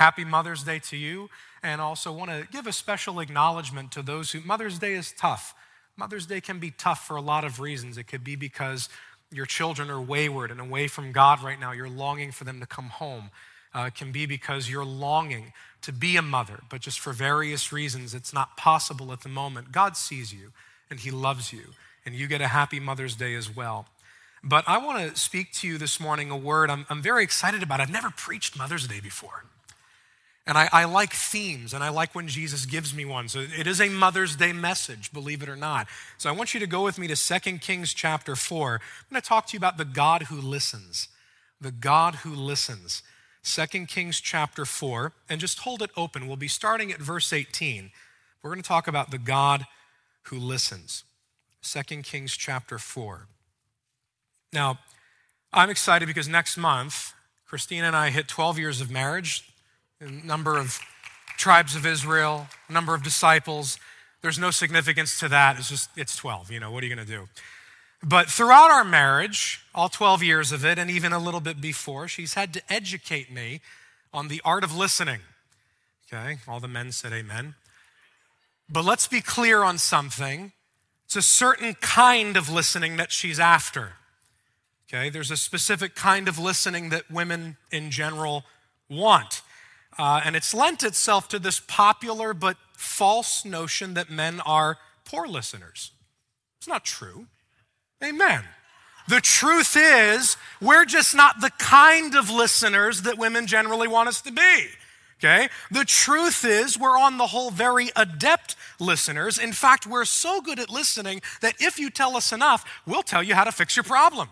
happy Mother's Day to you, and also want to give a special acknowledgement to those who, Mother's Day is tough. Mother's Day can be tough for a lot of reasons. It could be because your children are wayward and away from God right now. You're longing for them to come home. It can be because you're longing to be a mother, but just for various reasons, it's not possible at the moment. God sees you, and he loves you, and you get a happy Mother's Day as well. But I want to speak to you this morning a word I'm very excited about. I've never preached Mother's Day before. And I like themes, and I like when Jesus gives me one. So it is a Mother's Day message, believe it or not. So I want you to go with me to 2 Kings chapter 4. I'm going to talk to you about the God who listens. The God who listens. 2 Kings chapter 4. And just hold it open. We'll be starting at verse 18. We're going to talk about the God who listens. 2 Kings chapter 4. Now, I'm excited because next month, Christina and I hit 12 years of marriage. A number of tribes of Israel, a number of disciples. There's no significance to that. It's 12. What are you going to do? But throughout our marriage, all 12 years of it, and even a little bit before, she's had to educate me on the art of listening. Okay, all the men said amen. But let's be clear on something. It's a certain kind of listening that she's after. Okay, there's a specific kind of listening that women in general want. And it's lent itself to this popular but false notion that men are poor listeners. It's not true. Amen. The truth is, we're just not the kind of listeners that women generally want us to be. Okay? The truth is, we're on the whole very adept listeners. In fact, we're so good at listening that if you tell us enough, we'll tell you how to fix your problem.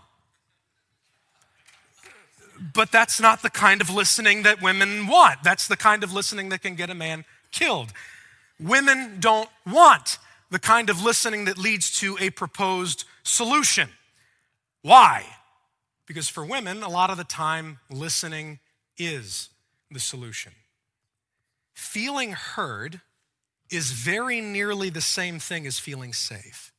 But that's not the kind of listening that women want. That's the kind of listening that can get a man killed. Women don't want the kind of listening that leads to a proposed solution. Why? Because for women, a lot of the time, listening is the solution. Feeling heard is very nearly the same thing as feeling safe.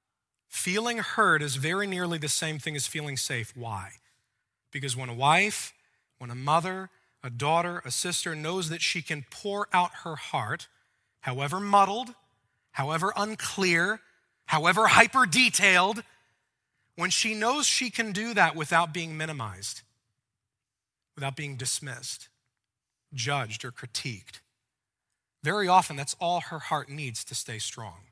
Feeling heard is very nearly the same thing as feeling safe. Why? Because when a wife, when a mother, a daughter, a sister knows that she can pour out her heart, however muddled, however unclear, however hyper-detailed, when she knows she can do that without being minimized, without being dismissed, judged, or critiqued, very often that's all her heart needs to stay strong.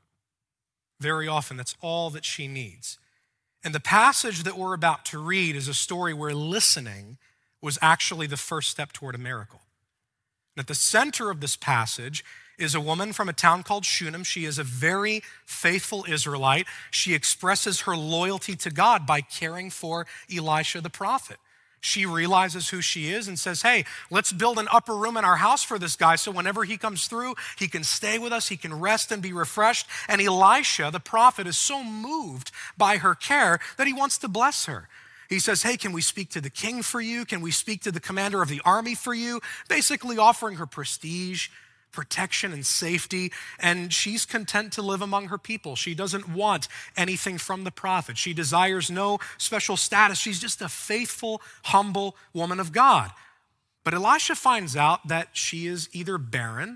Very often that's all that she needs. And the passage that we're about to read is a story where listening was actually the first step toward a miracle. And at the center of this passage is a woman from a town called Shunem. She is a very faithful Israelite. She expresses her loyalty to God by caring for Elisha the prophet. She realizes who she is and says, hey, let's build an upper room in our house for this guy so whenever he comes through, he can stay with us, he can rest and be refreshed. And Elisha, the prophet, is so moved by her care that he wants to bless her. He says, hey, can we speak to the king for you? Can we speak to the commander of the army for you? Basically offering her prestige, protection, and safety, and she's content to live among her people. She doesn't want anything from the prophet. She desires no special status. She's just a faithful, humble woman of God. But Elisha finds out that she is either barren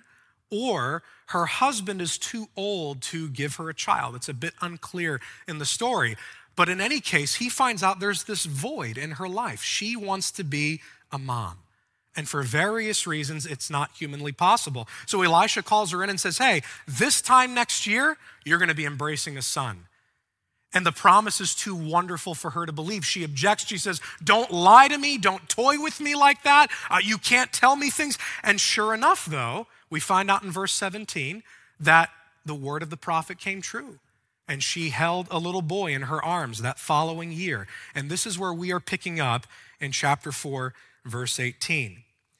or her husband is too old to give her a child. It's a bit unclear in the story. But in any case, he finds out there's this void in her life. She wants to be a mom. And for various reasons, it's not humanly possible. So Elisha calls her in and says, hey, this time next year, you're going to be embracing a son. And the promise is too wonderful for her to believe. She objects. She says, don't lie to me. Don't toy with me like that. You can't tell me things. And sure enough, though, we find out in verse 17 that the word of the prophet came true. And she held a little boy in her arms that following year. And this is where we are picking up in chapter 4, verse 18.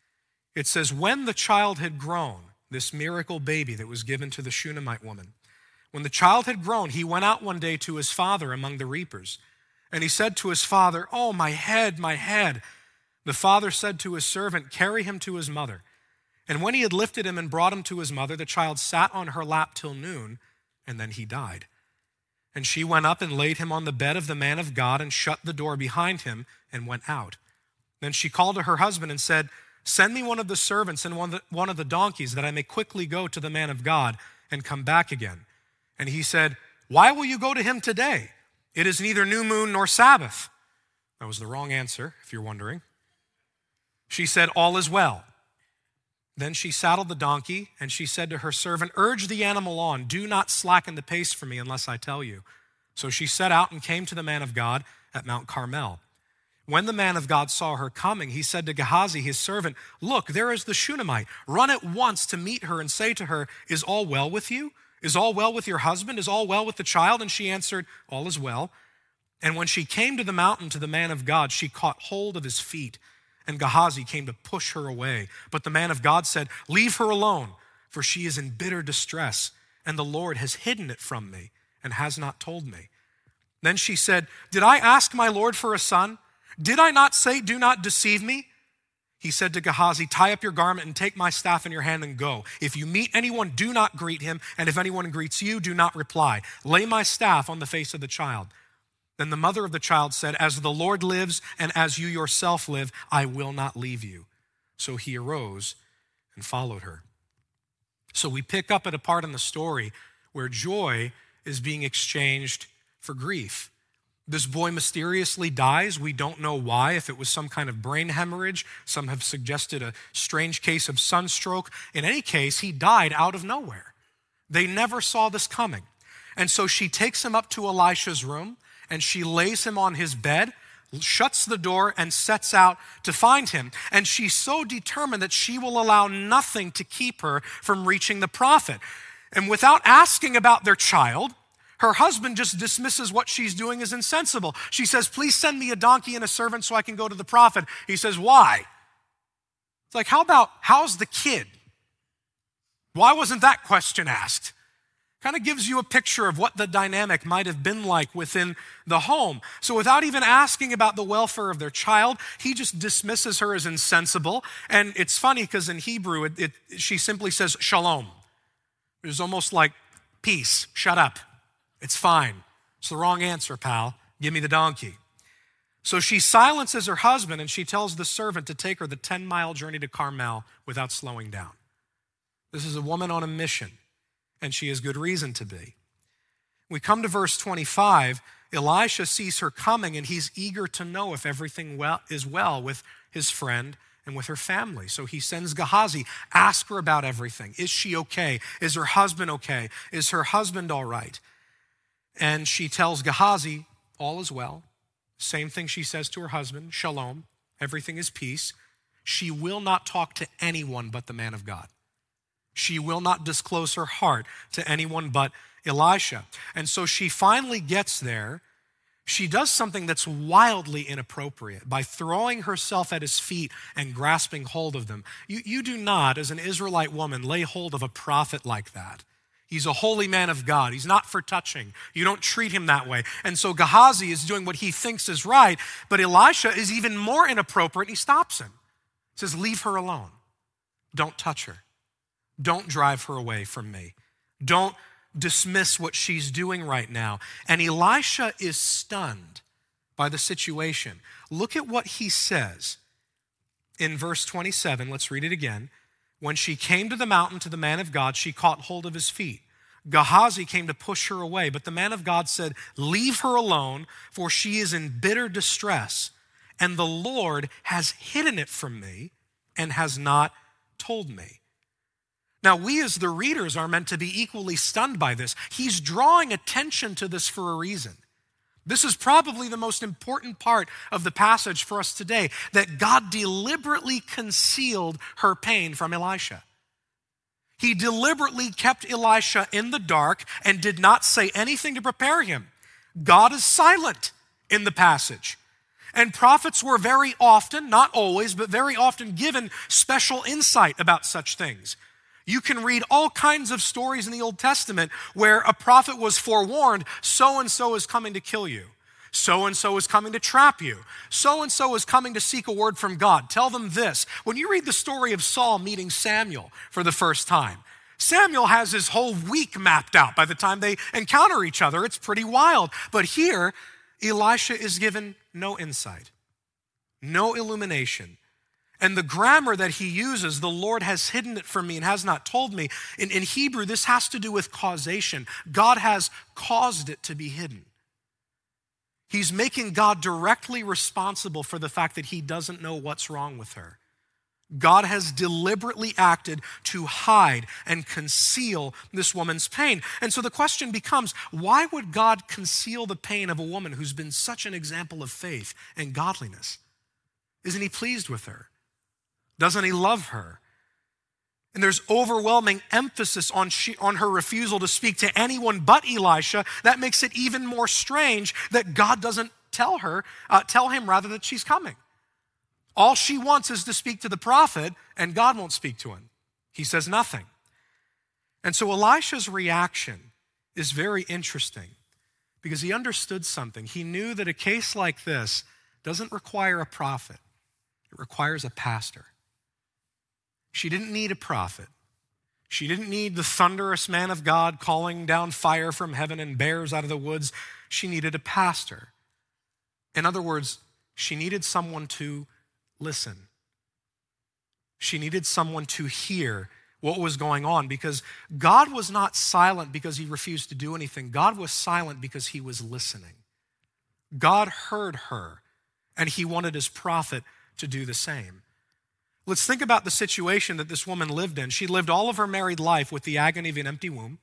It says, when the child had grown, this miracle baby that was given to the Shunammite woman, when the child had grown, he went out one day to his father among the reapers. And he said to his father, oh, my head, my head. The father said to his servant, carry him to his mother. And when he had lifted him and brought him to his mother, the child sat on her lap till noon, and then he died. And she went up and laid him on the bed of the man of God and shut the door behind him and went out. Then she called to her husband and said, Send me one of the servants and one of the donkeys that I may quickly go to the man of God and come back again. And he said, why will you go to him today? It is neither new moon nor Sabbath. That was the wrong answer, if you're wondering. She said, all is well. Then she saddled the donkey, and she said to her servant, urge the animal on. Do not slacken the pace for me unless I tell you. So she set out and came to the man of God at Mount Carmel. When the man of God saw her coming, he said to Gehazi, his servant, look, there is the Shunammite. Run at once to meet her and say to her, is all well with you? Is all well with your husband? Is all well with the child? And she answered, all is well. And when she came to the mountain to the man of God, she caught hold of his feet. And Gehazi came to push her away. But the man of God said, leave her alone, for she is in bitter distress, and the Lord has hidden it from me and has not told me. Then she said, did I ask my Lord for a son? Did I not say, do not deceive me? He said to Gehazi, tie up your garment and take my staff in your hand and go. If you meet anyone, do not greet him, and if anyone greets you, do not reply. Lay my staff on the face of the child. Then the mother of the child said, as the Lord lives and as you yourself live, I will not leave you. So he arose and followed her. So we pick up at a part in the story where joy is being exchanged for grief. This boy mysteriously dies. We don't know why, if it was some kind of brain hemorrhage. Some have suggested a strange case of sunstroke. In any case, he died out of nowhere. They never saw this coming. And so she takes him up to Elisha's room, and she lays him on his bed, shuts the door, and sets out to find him. And she's so determined that she will allow nothing to keep her from reaching the prophet. And without asking about their child, her husband just dismisses what she's doing as insensible. She says, please send me a donkey and a servant so I can go to the prophet. He says, why? It's like, how's the kid? Why wasn't that question asked? Kind of gives you a picture of what the dynamic might have been like within the home. So without even asking about the welfare of their child, he just dismisses her as insensible. And it's funny because in Hebrew, she simply says shalom. It's almost like peace, shut up. It's fine. It's the wrong answer, pal. Give me the donkey. So she silences her husband and she tells the servant to take her the 10-mile journey to Carmel without slowing down. This is a woman on a mission, and she has good reason to be. We come to verse 25. Elisha sees her coming, and he's eager to know if everything is well with his friend and with her family. So he sends Gehazi, ask her about everything. Is she okay? Is her husband okay? Is her husband all right? And she tells Gehazi, all is well. Same thing she says to her husband, shalom, everything is peace. She will not talk to anyone but the man of God. She will not disclose her heart to anyone but Elisha. And so she finally gets there. She does something that's wildly inappropriate by throwing herself at his feet and grasping hold of them. You do not, as an Israelite woman, lay hold of a prophet like that. He's a holy man of God. He's not for touching. You don't treat him that way. And so Gehazi is doing what he thinks is right, but Elisha is even more inappropriate. He stops him. He says, leave her alone. Don't touch her. Don't drive her away from me. Don't dismiss what she's doing right now. And Elisha is stunned by the situation. Look at what he says in verse 27. Let's read it again. When she came to the mountain to the man of God, she caught hold of his feet. Gehazi came to push her away, but the man of God said, leave her alone, for she is in bitter distress, and the Lord has hidden it from me and has not told me. Now, we as the readers are meant to be equally stunned by this. He's drawing attention to this for a reason. This is probably the most important part of the passage for us today, that God deliberately concealed her pain from Elisha. He deliberately kept Elisha in the dark and did not say anything to prepare him. God is silent in the passage. And prophets were very often, not always, but very often given special insight about such things. You can read all kinds of stories in the Old Testament where a prophet was forewarned, so-and-so is coming to kill you. So-and-so is coming to trap you. So-and-so is coming to seek a word from God. Tell them this. When you read the story of Saul meeting Samuel for the first time, Samuel has his whole week mapped out by the time they encounter each other. It's pretty wild. But here, Elisha is given no insight, no illumination. And the grammar that he uses, the Lord has hidden it from me and has not told me. In Hebrew, this has to do with causation. God has caused it to be hidden. He's making God directly responsible for the fact that he doesn't know what's wrong with her. God has deliberately acted to hide and conceal this woman's pain. And so the question becomes, why would God conceal the pain of a woman who's been such an example of faith and godliness? Isn't he pleased with her? Doesn't he love her? And there's overwhelming emphasis on her refusal to speak to anyone but Elisha. That makes it even more strange that God doesn't tell him that she's coming. All she wants is to speak to the prophet, and God won't speak to him. He says nothing. And so Elisha's reaction is very interesting because he understood something. He knew that a case like this doesn't require a prophet. It requires a pastor. She didn't need a prophet. She didn't need the thunderous man of God calling down fire from heaven and bears out of the woods. She needed a pastor. In other words, she needed someone to listen. She needed someone to hear what was going on because God was not silent because he refused to do anything. God was silent because he was listening. God heard her, and he wanted his prophet to do the same. Let's think about the situation that this woman lived in. She lived all of her married life with the agony of an empty womb.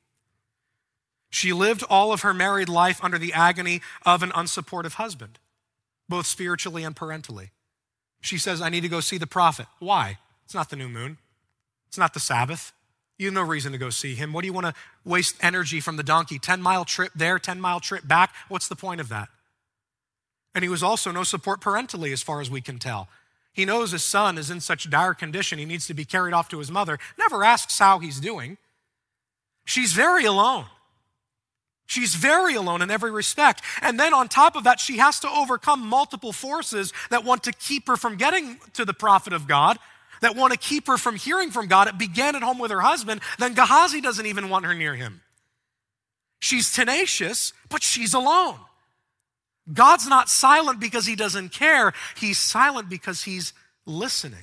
She lived all of her married life under the agony of an unsupportive husband, both spiritually and parentally. She says, I need to go see the prophet. Why? It's not the new moon. It's not the Sabbath. You have no reason to go see him. What do you want to waste energy from the donkey? 10-mile trip there, 10-mile trip back. What's the point of that? And he was also no support parentally as far as we can tell. He knows his son is in such dire condition, he needs to be carried off to his mother. Never asks how he's doing. She's very alone. She's very alone in every respect. And then on top of that, she has to overcome multiple forces that want to keep her from getting to the prophet of God, that want to keep her from hearing from God. It began at home with her husband. Then Gehazi doesn't even want her near him. She's tenacious, but she's alone. God's not silent because he doesn't care. He's silent because he's listening.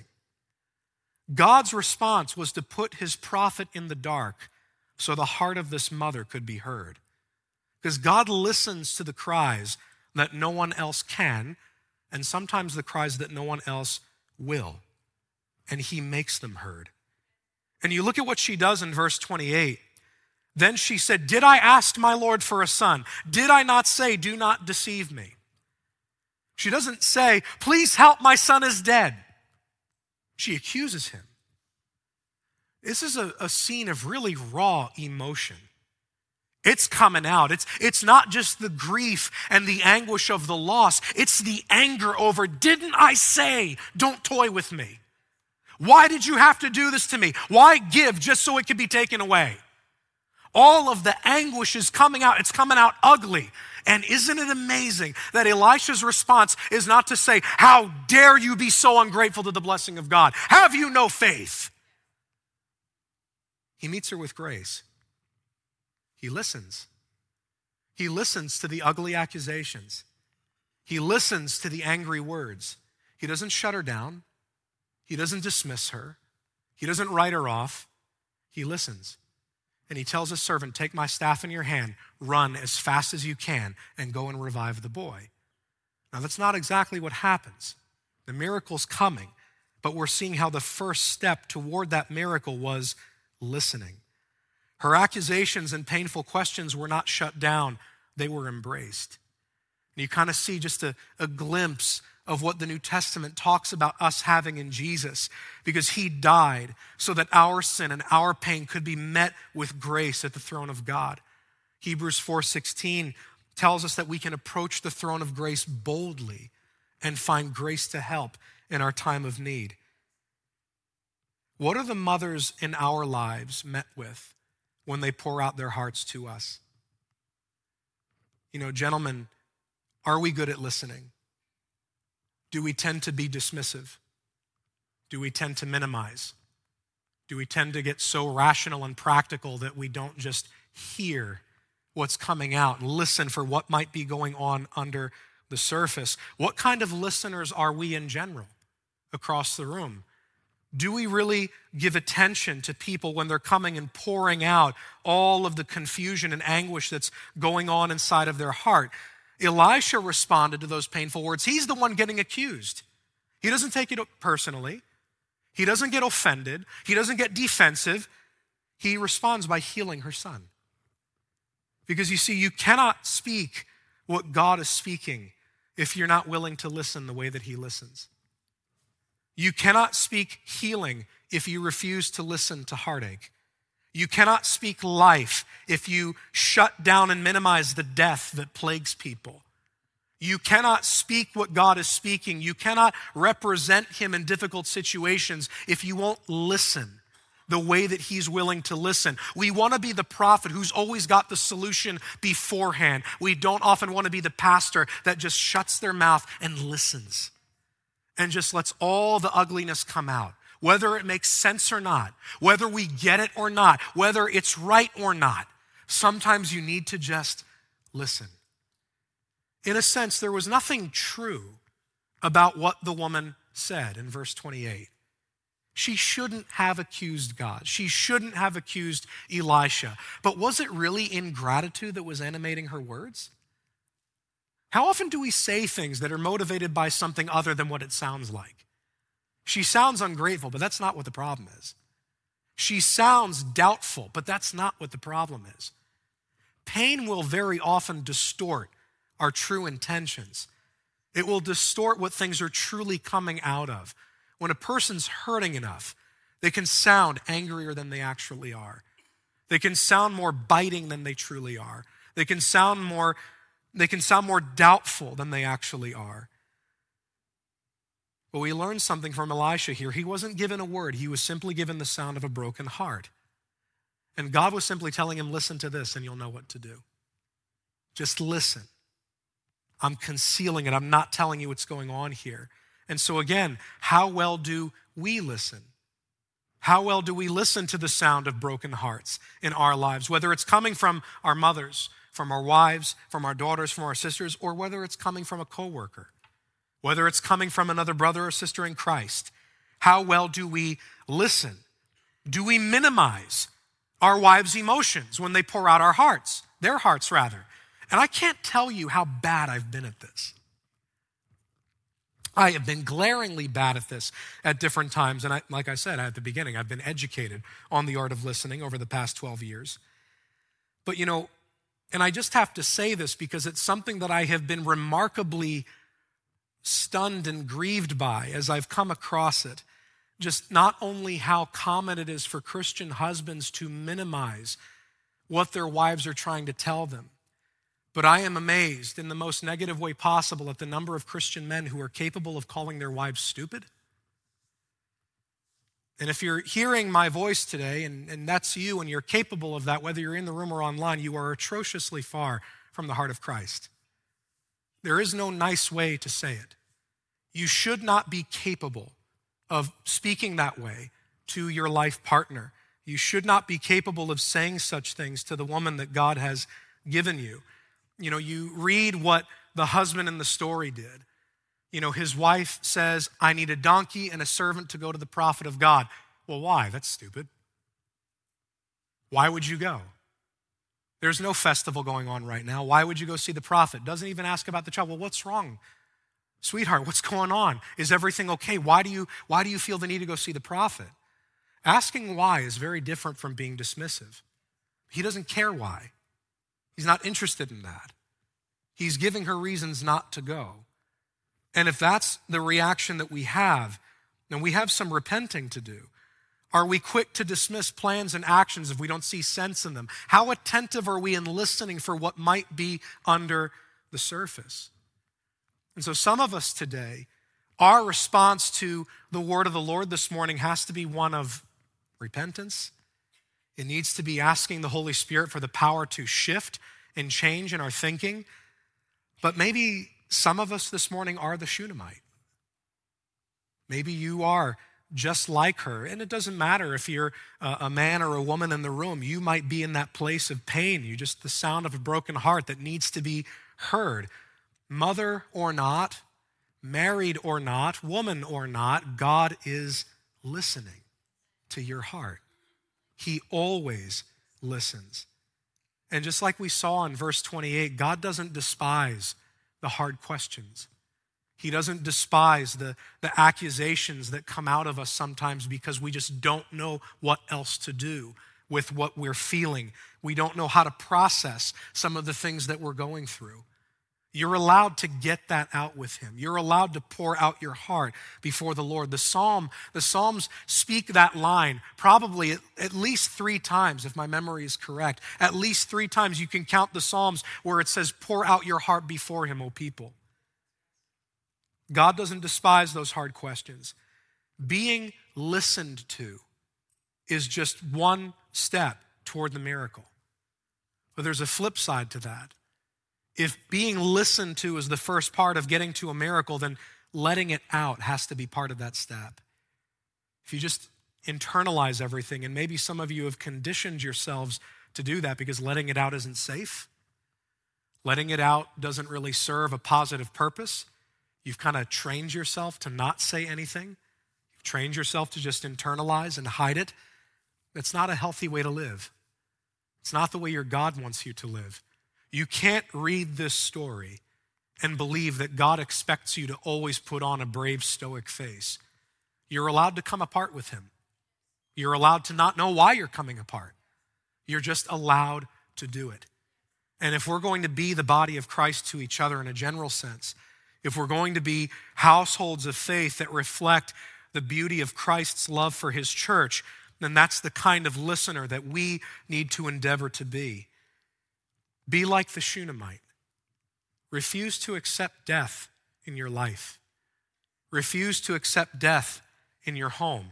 God's response was to put his prophet in the dark so the heart of this mother could be heard. Because God listens to the cries that no one else can, and sometimes the cries that no one else will. And he makes them heard. And you look at what she does in verse 28. Then she said, did I ask my Lord for a son? Did I not say, do not deceive me? She doesn't say, please help, my son is dead. She accuses him. This is a scene of really raw emotion. It's coming out. It's not just the grief and the anguish of the loss. It's the anger over, didn't I say, don't toy with me? Why did you have to do this to me? Why give just so it could be taken away? All of the anguish is coming out. It's coming out ugly. And isn't it amazing that Elisha's response is not to say, how dare you be so ungrateful to the blessing of God? Have you no faith? He meets her with grace. He listens. He listens to the ugly accusations. He listens to the angry words. He doesn't shut her down. He doesn't dismiss her. He doesn't write her off. He listens. And he tells his servant, take my staff in your hand, run as fast as you can, and go and revive the boy. Now, that's not exactly what happens. The miracle's coming, but we're seeing how the first step toward that miracle was listening. Her accusations and painful questions were not shut down. They were embraced. And you kind of see just a glimpse of what the New Testament talks about us having in Jesus, because he died so that our sin and our pain could be met with grace at the throne of God. Hebrews 4:16 tells us that we can approach the throne of grace boldly and find grace to help in our time of need. What are the mothers in our lives met with when they pour out their hearts to us? You know, gentlemen, are we good at listening? Do we tend to be dismissive? Do we tend to minimize? Do we tend to get so rational and practical that we don't just hear what's coming out and listen for what might be going on under the surface? What kind of listeners are we in general? across the room? Do we really give attention to people when they're coming and pouring out all of the confusion and anguish that's going on inside of their heart? Elisha responded to those painful words. He's the one getting accused. He doesn't take it personally. He doesn't get offended. He doesn't get defensive. He responds by healing her son. Because you see, you cannot speak what God is speaking if you're not willing to listen the way that he listens. You cannot speak healing if you refuse to listen to heartache. You cannot speak life if you shut down and minimize the death that plagues people. You cannot speak what God is speaking. You cannot represent him in difficult situations if you won't listen the way that he's willing to listen. We want to be the prophet who's always got the solution beforehand. We don't often want to be the pastor that just shuts their mouth and listens and just lets all the ugliness come out, whether it makes sense or not, whether we get it or not, whether it's right or not. Sometimes you need to just listen. In a sense, there was nothing true about what the woman said in verse 28. She shouldn't have accused God. She shouldn't have accused Elisha. But was it really ingratitude that was animating her words? How often do we say things that are motivated by something other than what it sounds like? She sounds ungrateful, but that's not what the problem is. She sounds doubtful, but that's not what the problem is. Pain will very often distort our true intentions. It will distort what things are truly coming out of. When a person's hurting enough, they can sound angrier than they actually are. They can sound more biting than they truly are. They can sound more doubtful than they actually are. But we learned something from Elisha here. He wasn't given a word. He was simply given the sound of a broken heart. And God was simply telling him, listen to this and you'll know what to do. Just listen. I'm concealing it. I'm not telling you what's going on here. And so again, how well do we listen? How well do we listen to the sound of broken hearts in our lives, whether it's coming from our mothers, from our wives, from our daughters, from our sisters, or whether it's coming from a coworker, whether it's coming from another brother or sister in Christ? How well do we listen? Do we minimize our wives' emotions when they pour out their hearts rather? And I can't tell you how bad I've been at this. I have been glaringly bad at this at different times. And like I said at the beginning, I've been educated on the art of listening over the past 12 years. But and I just have to say this because it's something that I have been remarkably stunned and grieved by as I've come across it. Just not only how common it is for Christian husbands to minimize what their wives are trying to tell them, but I am amazed in the most negative way possible at the number of Christian men who are capable of calling their wives stupid. And if you're hearing my voice today, and that's you, and you're capable of that, whether you're in the room or online, you are atrociously far from the heart of Christ. There is no nice way to say it. You should not be capable of speaking that way to your life partner. You should not be capable of saying such things to the woman that God has given you. You read what the husband in the story did. His wife says, I need a donkey and a servant to go to the prophet of God. Well, why? That's stupid. Why would you go? There's no festival going on right now. Why would you go see the prophet? Doesn't even ask about the child. Well, what's wrong? Sweetheart, what's going on? Is everything okay? Why do you feel the need to go see the prophet? Asking why is very different from being dismissive. He doesn't care why. He's not interested in that. He's giving her reasons not to go. And if that's the reaction that we have, then we have some repenting to do. Are we quick to dismiss plans and actions if we don't see sense in them? How attentive are we in listening for what might be under the surface? And so some of us today, our response to the word of the Lord this morning has to be one of repentance. It needs to be asking the Holy Spirit for the power to shift and change in our thinking. But maybe some of us this morning are the Shunammite. Maybe you are just like her. And it doesn't matter if you're a man or a woman in the room. You might be in that place of pain. You just the sound of a broken heart that needs to be heard. Mother or not, married or not, woman or not, God is listening to your heart. He always listens. And just like we saw in verse 28, God doesn't despise the hard questions. He doesn't despise the accusations that come out of us sometimes because we just don't know what else to do with what we're feeling. We don't know how to process some of the things that we're going through. You're allowed to get that out with him. You're allowed to pour out your heart before the Lord. The Psalms speak that line probably at least 3 times, if my memory is correct. At least 3 times you can count the Psalms where it says, pour out your heart before him, O people. God doesn't despise those hard questions. Being listened to is just one step toward the miracle. But there's a flip side to that. If being listened to is the first part of getting to a miracle, then letting it out has to be part of that step. If you just internalize everything, and maybe some of you have conditioned yourselves to do that because letting it out isn't safe. Letting it out doesn't really serve a positive purpose. You've kind of trained yourself to not say anything. You've trained yourself to just internalize and hide it. That's not a healthy way to live. It's not the way your God wants you to live. You can't read this story and believe that God expects you to always put on a brave, stoic face. You're allowed to come apart with him. You're allowed to not know why you're coming apart. You're just allowed to do it. And if we're going to be the body of Christ to each other in a general sense, if we're going to be households of faith that reflect the beauty of Christ's love for his church, then that's the kind of listener that we need to endeavor to be. Be like the Shunammite. Refuse to accept death in your life. Refuse to accept death in your home.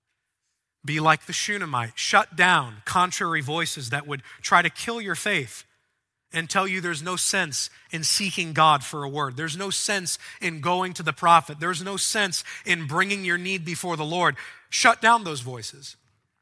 Be like the Shunammite. Shut down contrary voices that would try to kill your faith and tell you there's no sense in seeking God for a word. There's no sense in going to the prophet. There's no sense in bringing your need before the Lord. Shut down those voices.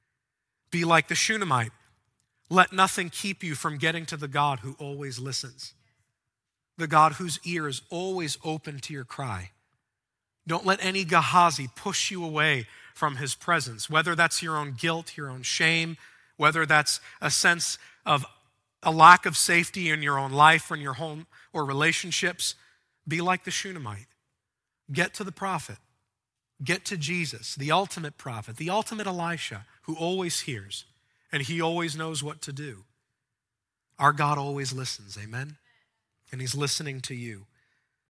Be like the Shunammite. Let nothing keep you from getting to the God who always listens. The God whose ear is always open to your cry. Don't let any Gehazi push you away from his presence, whether that's your own guilt, your own shame, whether that's a sense of a lack of safety in your own life or in your home or relationships. Be like the Shunammite. Get to the prophet. Get to Jesus, the ultimate prophet, the ultimate Elisha, who always hears and he always knows what to do. Our God always listens, amen? And he's listening to you.